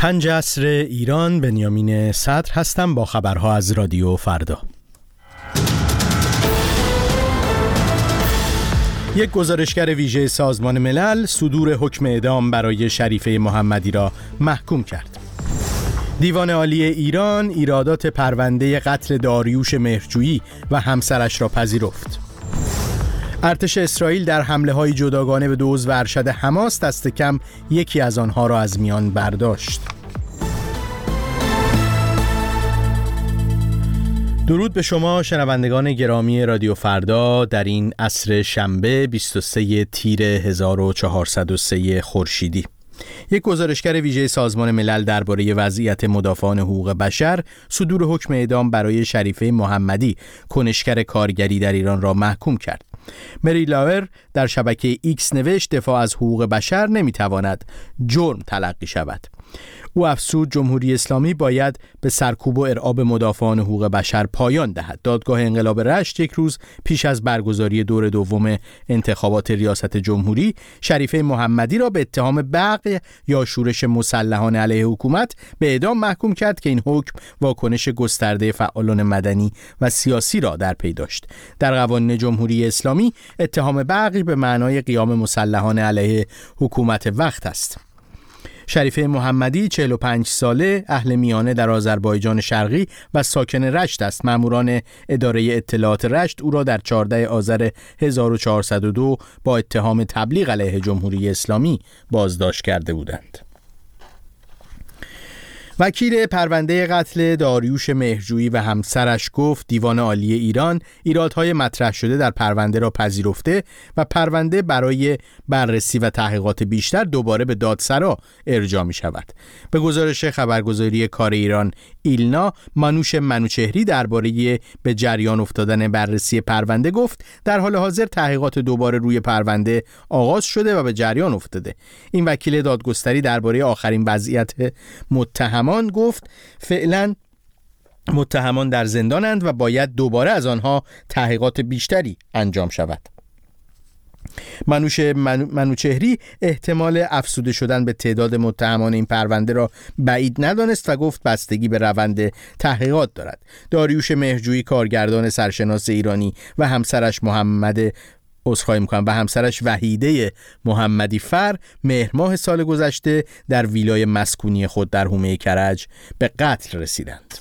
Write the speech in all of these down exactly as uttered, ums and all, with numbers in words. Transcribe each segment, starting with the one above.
پنج عصر ایران، بنیامین صدر هستم با خبرها از رادیو فردا. یک گزارشگر ویژه سازمان ملل صدور حکم اعدام برای شریفه محمدی را محکوم کرد. دیوان عالی ایران ایرادات پرونده قتل داریوش مهرجویی و همسرش را پذیرفت. ارتش اسرائیل در حمله‌های جداگانه به دو عضو ارشد حماس دست کم یکی از آنها را از میان برداشت. درود به شما شنوندگان گرامی رادیو فردا در این عصر شنبه بیست و سوم تیر هزار و چهارصد و سه خورشیدی. یک گزارشگر ویژه سازمان ملل درباره وضعیت مدافعان حقوق بشر صدور حکم اعدام برای شریفه محمدی، کنشگر کارگری در ایران را محکوم کرد. مری لاور در شبکه ایکس نوشت دفاع از حقوق بشر نمیتواند جرم تلقی شود. او افزود جمهوری اسلامی باید به سرکوب و ارعاب مدافعان حقوق بشر پایان دهد. دادگاه انقلاب رشت یک روز پیش از برگزاری دور دوم انتخابات ریاست جمهوری شریفه محمدی را به اتهام بغی یا شورش مسلحانه علیه حکومت به اعدام محکوم کرد که این حکم واکنش گسترده فعالان مدنی و سیاسی را در پی داشت. در قوانین جمهوری اسلامی اتهام بغی به معنای قیام مسلحانه علیه حکومت وقت است. شریفه محمدی چهل و پنج ساله، اهل میانه در آذربایجان شرقی و ساکن رشت است. ماموران اداره اطلاعات رشت او را در چهاردهم آذر هزار و چهارصد و دو با اتهام تبلیغ علیه جمهوری اسلامی بازداشت کرده بودند. وکیل پرونده قتل داریوش مهرجویی و همسرش گفت دیوان عالی ایران ایرادهای مطرح شده در پرونده را پذیرفته و پرونده برای بررسی و تحقیقات بیشتر دوباره به دادسرا ارجاع می شود. به گزارش خبرگزاری کار ایران ایلنا، مانوش منوچهری درباره به جریان افتادن بررسی پرونده گفت در حال حاضر تحقیقات دوباره روی پرونده آغاز شده و به جریان افتاده. این وکیل دادگستری درباره آخرین وضعیت متهم متهمان گفت فعلا متهمان در زندانند و باید دوباره از آنها تحقیقات بیشتری انجام شود. منوش منو، منوچهری احتمال افزوده شدن به تعداد متهمان این پرونده را بعید ندانست و گفت بستگی به روند تحقیقات دارد. داریوش مهرجویی کارگردان سرشناس ایرانی و همسرش محمد عذرخواهی میکنم و همسرش وحیده محمدی فر مهر ماه سال گذشته در ویلای مسکونی خود در حومه کرج به قتل رسیدند.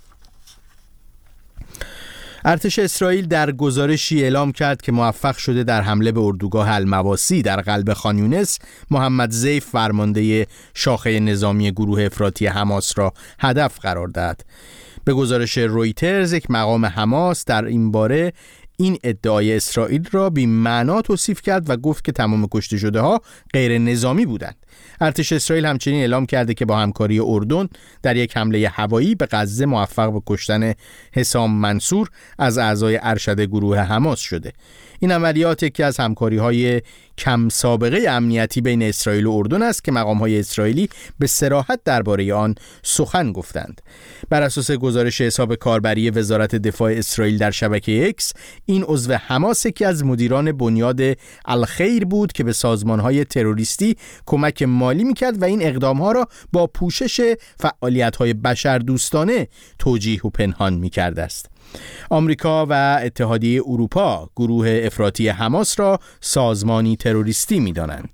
ارتش اسرائیل در گزارشی اعلام کرد که موفق شده در حمله به اردوگاه المواسی در قلب خان یونس محمد ضیف فرمانده شاخه نظامی گروه افراطی حماس را هدف قرار داد. به گزارش رویترز یک مقام حماس در این باره این ادعای اسرائیل را بی معنا توصیف کرد و گفت که تمام کشته شده ها غیر نظامی بودند. ارتش اسرائیل همچنین اعلام کرده که با همکاری اردن در یک حمله هوایی به غزه موفق به کشتن حسام منصور از اعضای ارشد گروه حماس شده. این عملیات یکی از همکاری‌های کم سابقه امنیتی بین اسرائیل و اردن است که مقام‌های اسرائیلی به صراحت درباره آن سخن گفتند. بر اساس گزارش حساب کاربری وزارت دفاع اسرائیل در شبکه ایکس، این عضو حماس یکی از مدیران بنیاد الخیر بود که به سازمان‌های تروریستی کمک مالی می‌کرد و این اقدام‌ها را با پوشش فعالیت‌های بشردوستانه توجیه و پنهان می‌کرده است. آمریکا و اتحادیه اروپا گروه افراطی حماس را سازمانی تروریستی می‌دانند.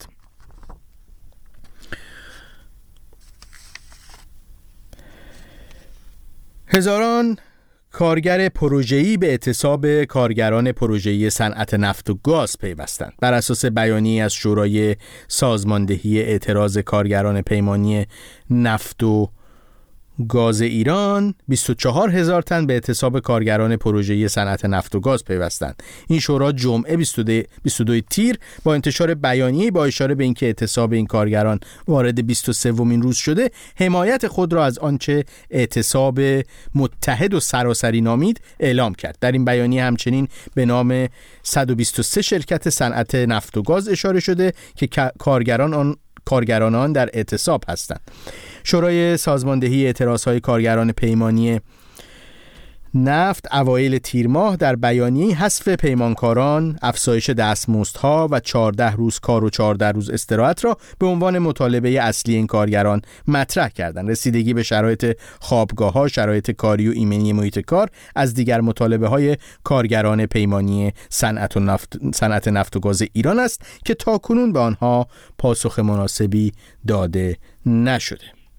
هزاران کارگر پروژه‌ای به اعتصاب کارگران پروژه‌ای صنعت نفت و گاز پیوستند. بر اساس بیانیه‌ای از شورای سازماندهی اعتراض کارگران پیمانی نفت و گاز ایران، بیست و چهار هزار تن به اعتصاب کارگران پروژه‌ای صنعت نفت و گاز پیوستند. این شورا جمعه بیست و دو تیر با انتشار بیانیه‌ای با اشاره به اینکه اعتصاب این کارگران وارد بیست و سومین روز شده، حمایت خود را از آنچه اعتصاب متحد و سراسری نامید اعلام کرد. در این بیانیه همچنین به نام صد و بیست و سه شرکت صنعت نفت و گاز اشاره شده که کارگران آن کارگران آن در اعتصاب هستند. شورای سازماندهی اعتراضهای کارگران پیمانی نفت اوایل تیر ماه در بیانیه حذف پیمانکاران، افزایش دستمزدها و چهارده روز کار و چهارده روز استراحت را به عنوان مطالبه اصلی این کارگران مطرح کردند. رسیدگی به شرایط خوابگاه‌ها، شرایط کاری و ایمنی محیط کار از دیگر مطالبه‌های کارگران پیمانی صنعت و نفت صنعت نفت و گاز ایران است که تاکنون به آنها پاسخ مناسبی داده نشده.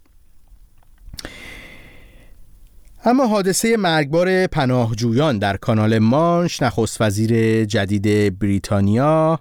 اما حادثه مرگبار پناهجویان در کانال مانش نخست وزیر جدید بریتانیا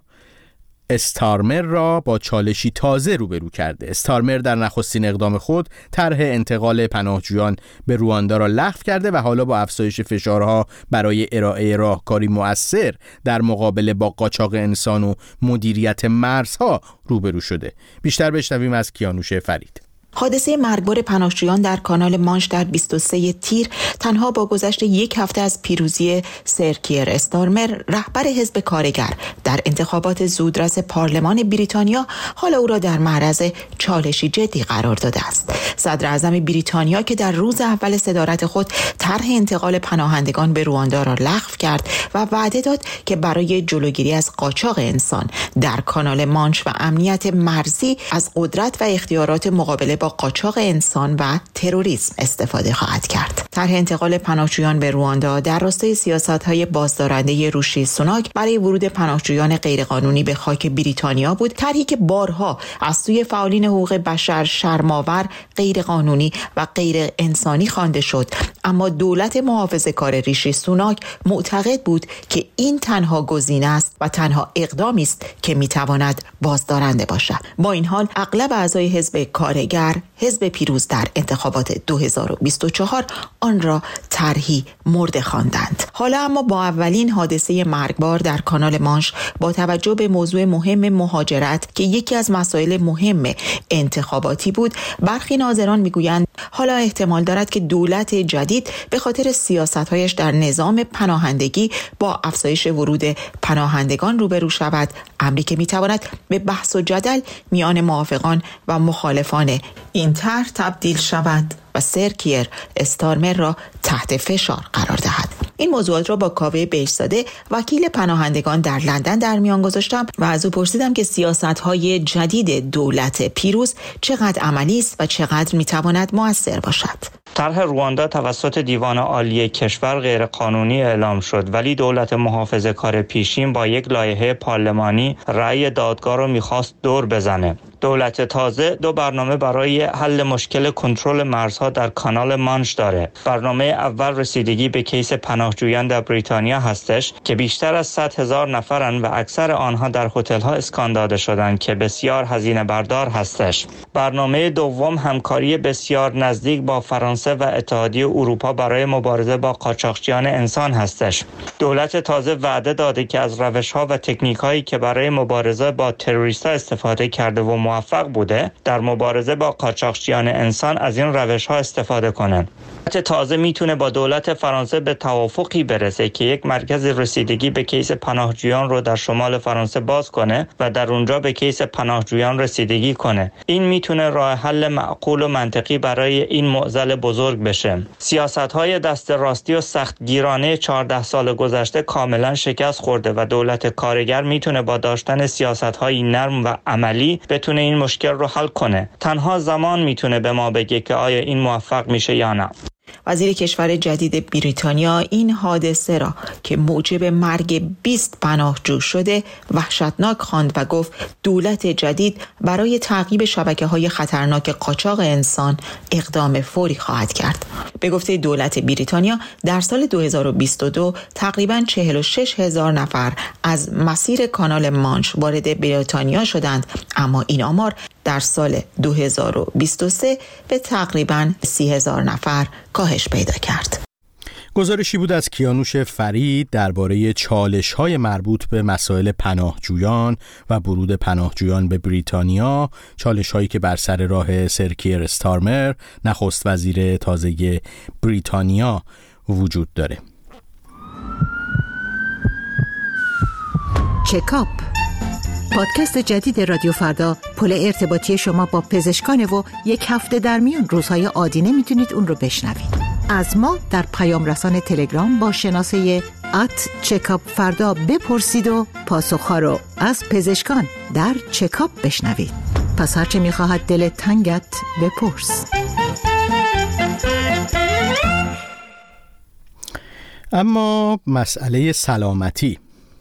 استارمر را با چالشی تازه روبرو کرده. استارمر در نخستین اقدام خود طرح انتقال پناهجویان به رواندا را لغو کرده و حالا با افزایش فشارها برای ارائه راهکاری مؤثر در مقابله با قاچاق انسان و مدیریت مرزها روبرو شده. بیشتر بشنویم از کیانوش فرید. حادثه مرگبار پناهجویان در کانال مانش در بیست و سوم تیر تنها با گذشت یک هفته از پیروزی سر کیر استارمر رهبر حزب کارگر در انتخابات زودرس پارلمان بریتانیا حالا او را در معرض چالشی جدی قرار داده است. صدر اعظم بریتانیا که در روز اول صدارت خود طرح انتقال پناهندگان به رواندا را لغو کرد و وعده داد که برای جلوگیری از قاچاق انسان در کانال مانش و امنیت مرزی از قدرت و اختیارات مقابله با قاچاق انسان و تروریسم استفاده خواهد کرد. طرح انتقال پناهجویان به رواندا در راستای سیاست‌های بازدارنده ریشی سوناک برای ورود پناهجویان غیرقانونی به خاک بریتانیا بود، طرحی که بارها از سوی فعالین حقوق بشر شرم‌آور، غیرقانونی و غیر انسانی خوانده شد، اما دولت محافظه‌کار ریشی سوناک معتقد بود که این تنها گزینه است و تنها اقدامی است که می‌تواند بازدارنده باشد. با این حال اغلب اعضای حزب کارگر، حزب پیروز در انتخابات دو هزار و بیست و چهار، آن را طرحی مرده خواندند. حالا اما با اولین حادثه مرگبار در کانال مانش با توجه به موضوع مهم مهاجرت که یکی از مسائل مهم انتخاباتی بود، برخی ناظران میگویند حالا احتمال دارد که دولت جدید به خاطر سیاست‌هایش در نظام پناهندگی با افزایش ورود پناهندگان روبرو شود، امری که میتواند به بحث و جدل میان موافقان و مخالفان این طرح تبدیل شود و سر کیر استارمر را تحت فشار قرار دهد. این موضوعات را با کاوه بهشت‌زاده وکیل پناهندگان در لندن در میان گذاشتم و از او پرسیدم که سیاست‌های جدید دولت پیروز چقدر عملی است و چقدر می‌تواند مؤثر باشد. طرح رواندا توسط دیوان عالی کشور غیر قانونی اعلام شد، ولی دولت محافظه‌کار پیشین با یک لایحه پارلمانی رأی دادگاه را می‌خواست دور بزنه. دولت تازه دو برنامه برای حل مشکل کنترل مرزها در کانال مانش داره. برنامه اول رسیدگی به کیس پناهجویان در بریتانیا هستش که بیشتر از صد هزار نفرن و اکثر آنها در هتل‌ها اسکان داده شدند که بسیار هزینه بردار هستش. برنامه دوم همکاری بسیار نزدیک با فرانسه و اتحادیه اروپا برای مبارزه با قاچاقچیان انسان هستش. دولت تازه وعده داده که از روش‌ها و تکنیک‌هایی که برای مبارزه با تروریست‌ها استفاده کرده و موفق بوده در مبارزه با قاچاقچیان انسان از این روش‌ها استفاده کنند. دولت تازه میتونه با دولت فرانسه به توافقی برسه که یک مرکز رسیدگی به کیس پناهجویان رو در شمال فرانسه باز کنه و در اونجا به کیس پناهجویان رسیدگی کنه. این میتونه راه حل معقول و منطقی برای این معضل بزرگ بشه. سیاست‌های دست راستی و سختگیرانه چهارده سال گذشته کاملا شکست خورده و دولت کارگر میتونه با داشتن سیاست‌های نرم و عملی بتونه این مشکل رو حل کنه. تنها زمان میتونه به ما بگه که آیا این موفق میشه یا نه. وزیر کشور جدید بریتانیا این حادثه را که موجب مرگ بیست پناهجو شده وحشتناک خواند و گفت دولت جدید برای تعقیب شبکه‌های خطرناک قاچاق انسان اقدام فوری خواهد کرد. به گفته دولت بریتانیا در سال دو هزار و بیست و دو تقریباً چهل و شش هزار نفر از مسیر کانال مانش وارد بریتانیا شدند، اما این آمار در سال دو هزار و بیست و سه به تقریباً سی هزار نفر کاهش پیدا کرد. گزارشی بود از کیانوش فرید درباره چالش‌های مربوط به مسائل پناهجویان و ورود پناهجویان به بریتانیا، چالش‌هایی که بر سر راه سر کیر استارمر نخست وزیر تازه بریتانیا وجود داره. چکاپ پادکست جدید رادیو فردا، پل ارتباطی شما با پزشکان و یک هفته در میان روزهای عادی نمیتونید اون رو بشنوید. از ما در پیام رسان تلگرام با شناسه ات چکاپ فردا بپرسید و پاسخها رو از پزشکان در چکاپ بشنوید. پس هرچه میخواهد دل تنگت بپرس. اما مسئله سلامتی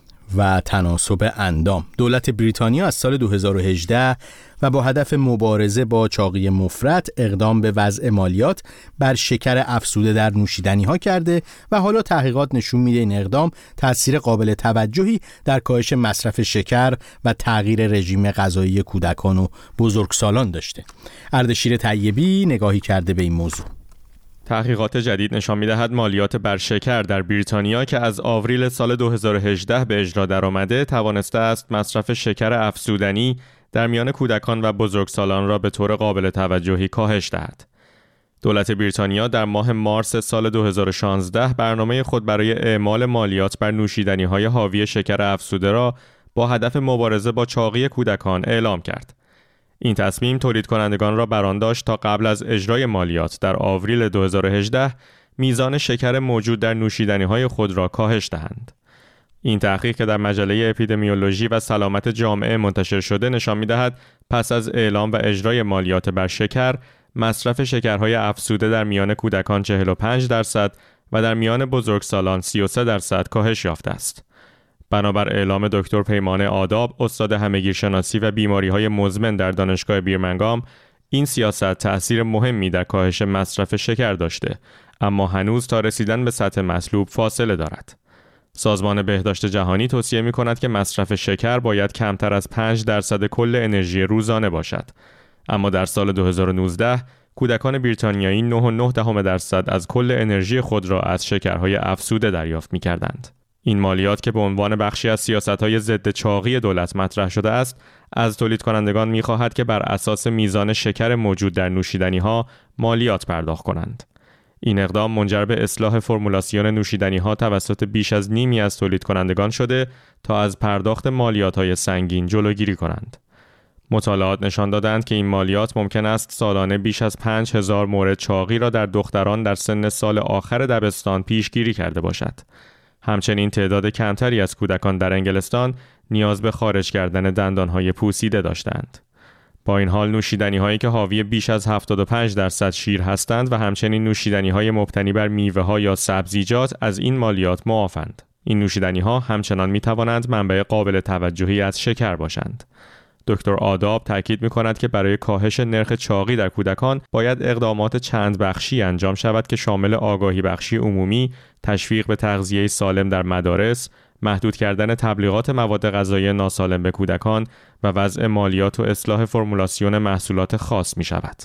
و تناسب اندام. دولت بریتانیا از سال دو هزار و هجده و با هدف مبارزه با چاقی مفرط اقدام به وضع مالیات بر شکر افزوده در نوشیدنی ها کرده و حالا تحقیقات نشون میده این اقدام تأثیر قابل توجهی در کاهش مصرف شکر و تغییر رژیم غذایی کودکان و بزرگسالان داشته. اردشیر طیبی نگاهی کرده به این موضوع. تحقیقات جدید نشان می‌دهد مالیات بر شکر در بریتانیا که از آوریل سال دو هزار و هجده به اجرا درآمده توانسته است مصرف شکر افزودنی در میان کودکان و بزرگسالان را به طور قابل توجهی کاهش دهد. دولت بریتانیا در ماه مارس سال دو هزار و شانزده برنامه خود برای اعمال مالیات بر نوشیدنی‌های حاوی شکر افزوده را با هدف مبارزه با چاقی کودکان اعلام کرد. این تصمیم تولید کنندگان را برآن داشت تا قبل از اجرای مالیات در آوریل دو هزار و هجده میزان شکر موجود در نوشیدنی‌های خود را کاهش دهند. این تحقیق که در مجله اپیدمیولوژی و سلامت جامعه منتشر شده نشان می‌دهد پس از اعلام و اجرای مالیات بر شکر، مصرف شکرهای افزوده در میان کودکان چهل و پنج درصد و در میان بزرگسالان سی و سه درصد کاهش یافته است. بنابر اعلام دکتر پیمان آداب، استاد همگیرشناسی و بیماری‌های مزمن در دانشگاه بیرمنگام، این سیاست تأثیر مهمی در کاهش مصرف شکر داشته، اما هنوز تا رسیدن به سطح مطلوب فاصله دارد. سازمان بهداشت جهانی توصیه می‌کند که مصرف شکر باید کمتر از پنج درصد کل انرژی روزانه باشد. اما در سال دو هزار و نوزده کودکان بریتانیایی نه و نه دهم درصد از کل انرژی خود را از شکرهای افزوده دریافت می‌کردند. این مالیات که به عنوان بخشی از سیاست‌های ضد چاقی دولت مطرح شده است، از تولید کنندگان می‌خواهد که بر اساس میزان شکر موجود در نوشیدنی‌ها مالیات پرداخت کنند. این اقدام منجر به اصلاح فرمولاسیون نوشیدنی‌ها توسط بیش از نیمی از تولید کنندگان شده تا از پرداخت مالیات‌های سنگین جلوگیری کنند. مطالعات نشان دادند که این مالیات ممکن است سالانه بیش از پنج هزار مورد چاقی را در دختران در سن سال آخر دبستان پیشگیری کرده باشد. همچنین تعداد کمتری از کودکان در انگلستان نیاز به خارج کردن دندانهای پوسیده داشتند. با این حال نوشیدنی‌هایی که حاوی بیش از هفتاد و پنج درصد شیر هستند و همچنین نوشیدنی‌های مبتنی بر میوه‌ها یا سبزیجات از این مالیات معافند. این نوشیدنی‌ها همچنان می‌توانند منبع قابل توجهی از شکر باشند. دکتر آداب تاکید می‌کند که برای کاهش نرخ چاقی در کودکان باید اقدامات چند بخشی انجام شود که شامل آگاهی بخشی عمومی، تشویق به تغذیه سالم در مدارس، محدود کردن تبلیغات مواد غذایی ناسالم به کودکان و وضع مالیات و اصلاح فرمولاسیون محصولات خاص می‌شود.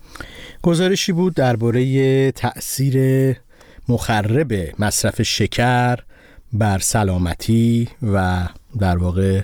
گزارشی بود درباره تأثیر مخرب مصرف شکر بر سلامتی و در واقع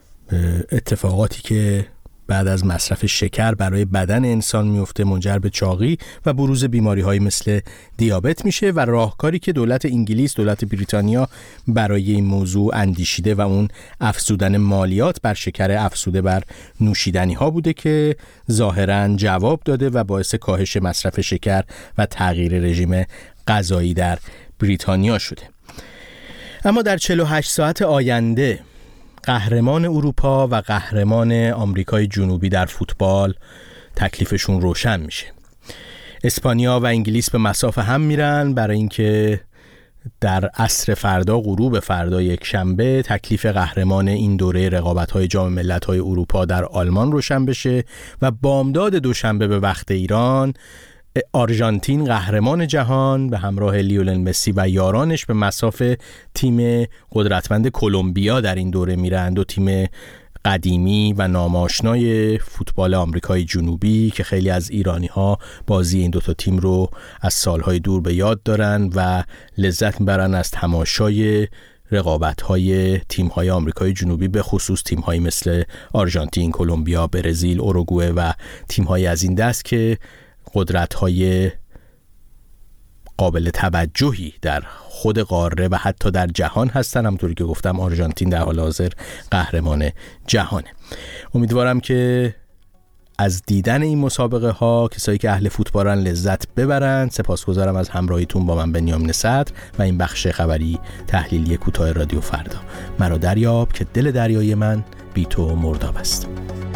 اتفاقاتی که بعد از مصرف شکر برای بدن انسان میفته، منجر به چاقی و بروز بیماری‌های مثل دیابت میشه و راهکاری که دولت انگلیس، دولت بریتانیا برای این موضوع اندیشیده و اون افزودن مالیات بر شکر افزوده بر نوشیدنی‌ها بوده که ظاهراً جواب داده و باعث کاهش مصرف شکر و تغییر رژیم غذایی در بریتانیا شده. اما در چهل و هشت ساعت آینده قهرمان اروپا و قهرمان آمریکای جنوبی در فوتبال تکلیفشون روشن میشه. اسپانیا و انگلیس به مصاف هم میرن برای اینکه در عصر فردا، غروب فردا یک شنبه، تکلیف قهرمان این دوره رقابت‌های جام ملت‌های اروپا در آلمان روشن بشه و بامداد دوشنبه به وقت ایران آرژانتین قهرمان جهان به همراه لیونل مسی و یارانش به مصاف تیم قدرتمند کلمبیا در این دوره میرند و تیم قدیمی و ناماشنای فوتبال آمریکای جنوبی که خیلی از ایرانی‌ها بازی این دوتا تیم رو از سالهای دور به یاد دارن و لذت میبرن از تماشای رقابت‌های تیم‌های آمریکای جنوبی، به خصوص تیم‌هایی مثل آرژانتین، کلمبیا، برزیل، اوروگوئه و تیم‌های از این دست که قدرت‌های قابل توجهی در خود قاره و حتی در جهان هستن. همونطوری که گفتم آرژانتین در حال حاضر قهرمان جهانه. امیدوارم که از دیدن این مسابقه ها، کسایی که اهل فوتبالن لذت ببرن. سپاسگزارم از همراهیتون با من بنیامین صدر و این بخش خبری تحلیلی کوتاه رادیو فردا. مرا دریاب که دل دریای من بی تو مرداب است.